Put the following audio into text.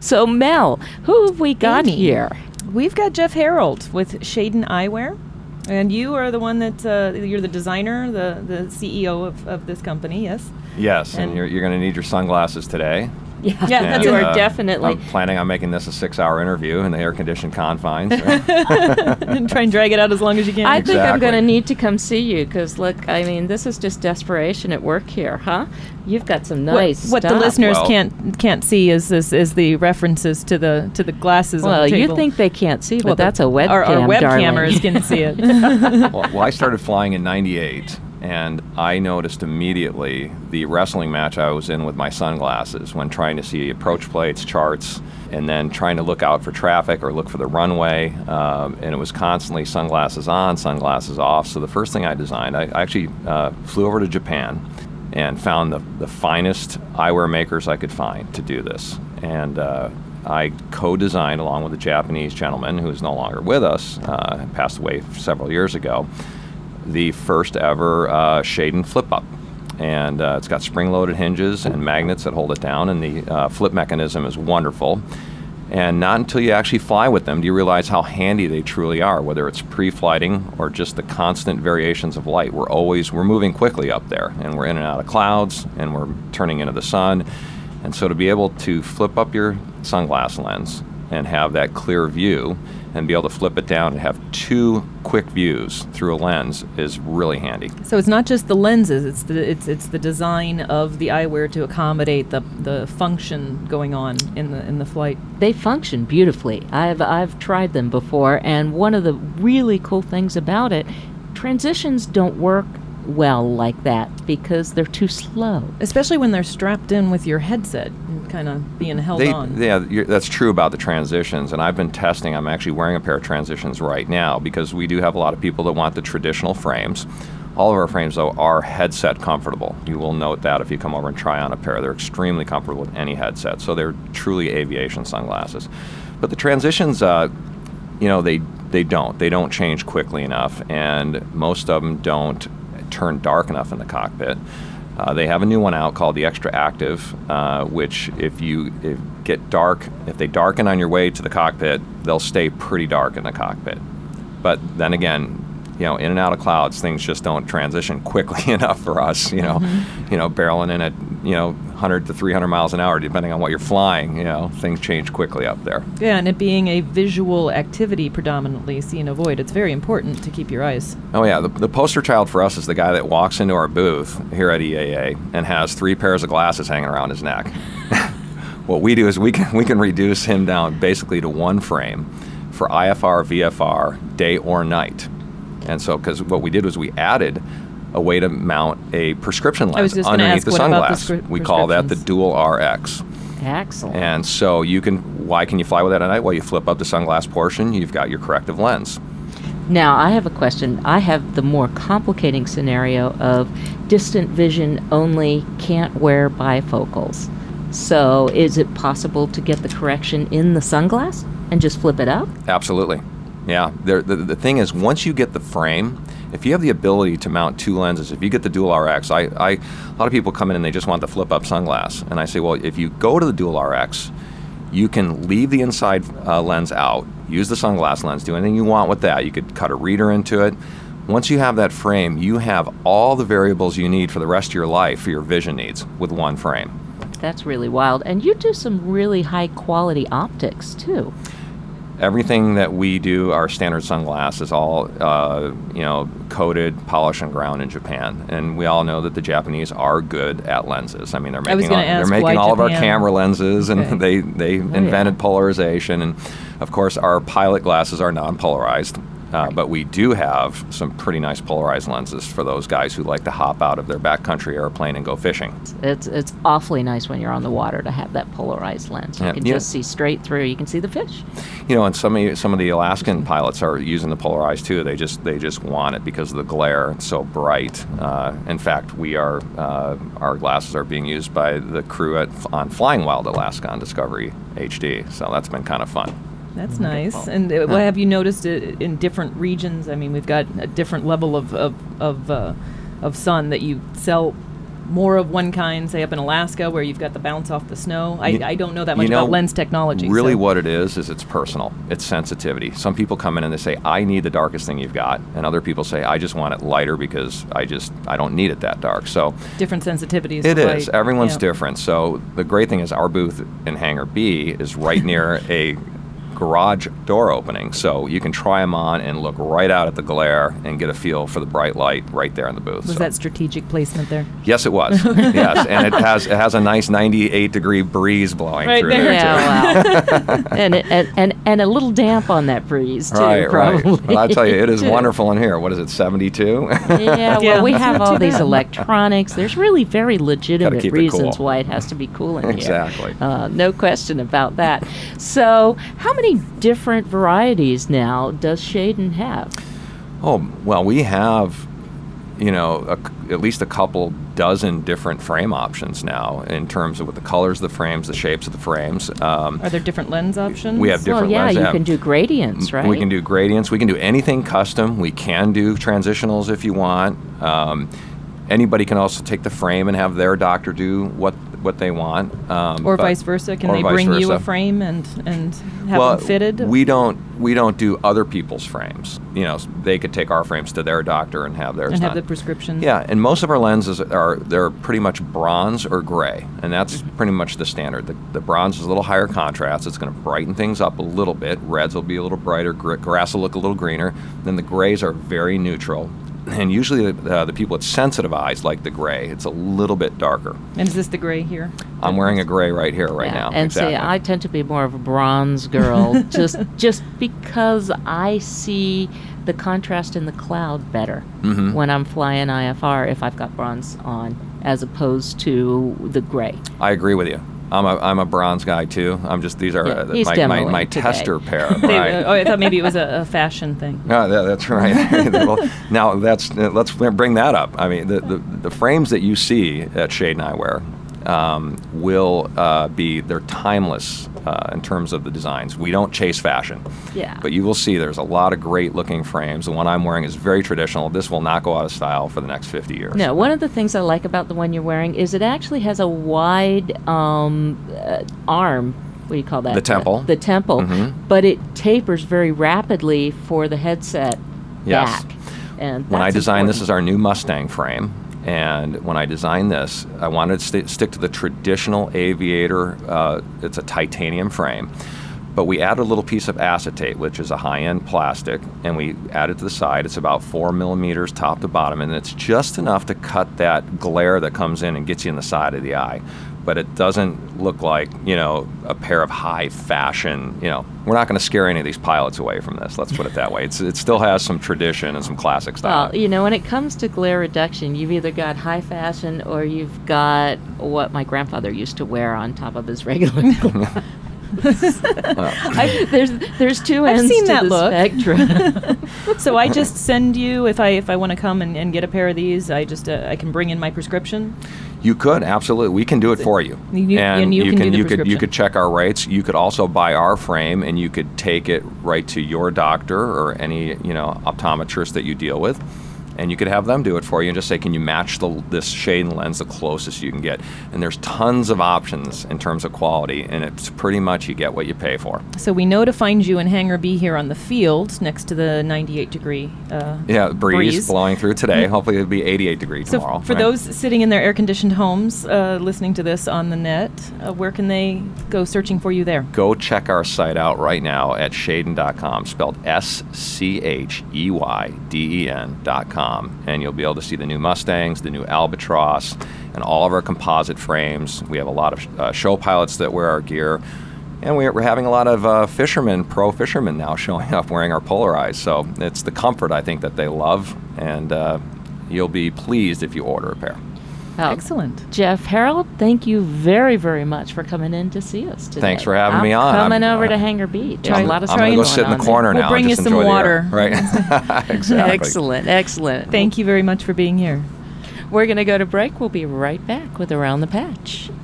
So, Mel, who have we got Amy. here? We've got Jeff Harold with Shaden Eyewear, and you are the one that you're the designer, the CEO of this company. Yes. Yes, and you're going to need your sunglasses today. Yeah, that's you it. are definitely. I'm planning on making this a 6-hour interview in the air-conditioned confines. And try and drag it out as long as you can. I think I'm Exactly. going to need to come see you because, look, I mean, this is just desperation at work here, huh? You've got some nice what the stuff. listeners Well- can't see is the references to the glasses on Well, the table. you think they can't see, but Well, that's a webcam, our web darling. cameras can see it. Well, I started flying in '98, and I noticed immediately the wrestling match I was in with my sunglasses when trying to see approach plates, charts, and then trying to look out for traffic or look for the runway. And it was constantly sunglasses on, sunglasses off. So the first thing I designed, I actually flew over to Japan and found the finest eyewear makers I could find to do this. And I co-designed, along with a Japanese gentleman who is no longer with us, passed away several years ago, the first ever Shaden flip-up. And it's got spring-loaded hinges and magnets that hold it down, and the flip mechanism is wonderful. And not until you actually fly with them do you realize how handy they truly are, whether it's pre-flighting or just the constant variations of light. We're moving quickly up there, and we're in and out of clouds, and we're turning into the sun. And so to be able to flip up your sunglass lens and have that clear view and be able to flip it down and have 2 quick views through a lens is really handy. So it's not just the lenses; it's the design of the eyewear to accommodate the function going on in the flight. They function beautifully. I've tried them before, and one of the really cool things about it, transitions don't work well like that because they're too slow. Especially when they're strapped in with your headset and kind of being held on. Yeah, that's true about the transitions, and I've been testing. I'm actually wearing a pair of transitions right now because we do have a lot of people that want the traditional frames. All of our frames, though, are headset comfortable. You will note that if you come over and try on a pair. They're extremely comfortable with any headset, so they're truly aviation sunglasses. But the transitions, they don't change quickly enough, and most of them don't turn dark enough in the cockpit. They have a new one out called the Extra Active, which if they darken on your way to the cockpit, they'll stay pretty dark in the cockpit. But then again, in and out of clouds, things just don't transition quickly enough for us, barreling in at, 100 to 300 miles an hour, depending on what you're flying, things change quickly up there. Yeah, and it being a visual activity predominantly, see and avoid, it's very important to keep your eyes. Oh yeah, the poster child for us is the guy that walks into our booth here at EAA and has 3 pairs of glasses hanging around his neck. What we do is we can reduce him down basically to 1 frame for IFR, VFR, day or night. And so, because what we did was we added a way to mount a prescription I was lens just gonna underneath ask, the what about sunglass. the We call that the prescriptions? Dual RX. Excellent. And so why can you fly with that at night? Well, you flip up the sunglass portion, you've got your corrective lens. Now, I have a question. I have the more complicating scenario of distant vision only, can't wear bifocals. So is it possible to get the correction in the sunglass and just flip it up? Absolutely. Yeah. The thing is, once you get the frame, if you have the ability to mount 2 lenses, if you get the Dual RX, a lot of people come in and they just want the flip-up sunglass. And I say, well, if you go to the Dual RX, you can leave the inside lens out, use the sunglass lens, do anything you want with that. You could cut a reader into it. Once you have that frame, you have all the variables you need for the rest of your life for your vision needs with 1 frame. That's really wild. And you do some really high-quality optics, too. Everything that we do, our standard sunglass, is all coated, polished, and ground in Japan. And we all know that the Japanese are good at lenses. I mean, they're I was making gonna ask they're why making all of our Japan? camera lenses, and Okay. they invented polarization. And of course, our pilot glasses are non-polarized. But we do have some pretty nice polarized lenses for those guys who like to hop out of their backcountry airplane and go fishing. It's awfully nice when you're on the water to have that polarized lens. You Yeah, can yeah. just see straight through. You can see the fish. And some of the Alaskan pilots are using the polarized too. They just want it because of the glare. It's so bright. In fact, our glasses are being used by the crew on Flying Wild Alaska on Discovery HD. So that's been kind of fun. That's nice. And what have you noticed in different regions? I mean, we've got a different level of sun that you sell more of one kind, say up in Alaska, where you've got the bounce off the snow? I don't know that much about lens technology. Really, so. what it is it's personal. It's sensitivity. Some people come in and they say, I need the darkest thing you've got. And other people say, I just want it lighter because I don't need it that dark. So different sensitivities. It is. Everyone's yeah. different. So the great thing is our booth in Hangar B is right near a garage door opening, so you can try them on and look right out at the glare and get a feel for the bright light right there in the booth. Was that strategic placement there? Yes, it was. Yes, and it has a nice 98-degree breeze blowing right through there. there Yeah, too. wow. and a little damp on that breeze too. Right, probably. right. Well, I tell you, it is wonderful in here. What is it, 72? Yeah, well, we have all these electronics. There's really very legitimate keep it reasons cool. why it has to be cool in here. Exactly. No question about that. So, how many different varieties now does Shaden have? Oh, well, we have, at least a couple dozen different frame options now in terms of with the colors of the frames, the shapes of the frames. Are there different lens options? We have different Well, yeah, lenses. you can do gradients, right? We can do gradients. We can do anything custom. We can do transitionals if you want. Anybody can also take the frame and have their doctor do what they want. Or vice versa. Can they bring you a frame and have them fitted? We don't do other people's frames. They could take our frames to their doctor and have theirs and done. have the prescription. Yeah, and most of our lenses they're pretty much bronze or gray, and that's pretty much the standard. The bronze is a little higher contrast. It's going to brighten things up a little bit. Reds will be a little brighter. Grass will look a little greener. Then the grays are very neutral. And usually the people with sensitive eyes like the gray. It's a little bit darker. And is this the gray here? I'm wearing a gray right here, right now. And exactly. see, I tend to be more of a bronze girl, just because I see the contrast in the cloud better when I'm flying IFR if I've got bronze on, as opposed to the gray. I agree with you. I'm a bronze guy too. These are he's my today. tester pair. Right. I thought maybe it was a fashion thing. No, that's right. Well, now let's bring that up. I mean, the frames that you see at Shaden Eyewear will they're timeless in terms of the designs. We don't chase fashion. Yeah. But you will see there's a lot of great looking frames. The one I'm wearing is very traditional. This will not go out of style for the next 50 years. No, one of the things I like about the one you're wearing is it actually has a wide arm. What do you call that? The temple. The temple. Mm-hmm. But it tapers very rapidly for the headset Yes. back. And When I that's designed this important. is our new Mustang frame. And when I designed this, I wanted to stick to the traditional Aviator. It's a titanium frame. But we added a little piece of acetate, which is a high-end plastic, and we added to the side. It's about 4 millimeters top to bottom, and it's just enough to cut that glare that comes in and gets you in the side of the eye. But it doesn't look like, a pair of high fashion, we're not going to scare any of these pilots away from this. Let's put it that way. It still has some tradition and some classic style. Well, when it comes to glare reduction, you've either got high fashion or you've got what my grandfather used to wear on top of his regular glasses. There's two ends seen to that the look. spectrum. So I just send you, if I want to come and get a pair of these, I can bring in my prescription. You could, absolutely. We can do it for you. And you can do the you prescription. could check our rates. You could also buy our frame, and you could take it right to your doctor or any optometrist that you deal with, and you could have them do it for you and just say, can you match this Shaden lens the closest you can get? And there's tons of options in terms of quality, and it's pretty much you get what you pay for. So we know to find you in Hangar B here on the field next to the 98-degree breeze blowing through today. Hopefully it'll be 88 degrees So tomorrow. for right? those sitting in their air-conditioned homes listening to this on the net, where can they go searching for you there? Go check our site out right now at Shaden.com, spelled SCHEYDEN.com. And you'll be able to see the new Mustangs, the new Albatross, and all of our composite frames. We have a lot of show pilots that wear our gear. And we're having a lot of pro fishermen now showing up wearing our Polarize. So it's the comfort, I think, that they love. And you'll be pleased if you order a pair. Well, excellent. Jeff Harold, thank you very, very much for coming in to see us today. Thanks for having me on. Coming over to Hangar Beach. There's a lot of I'm going to go sit in the corner We'll now bring and you just some enjoy water. the air. Right. Exactly. Excellent. Thank you very much for being here. We're going to go to break. We'll be right back with Around the Patch.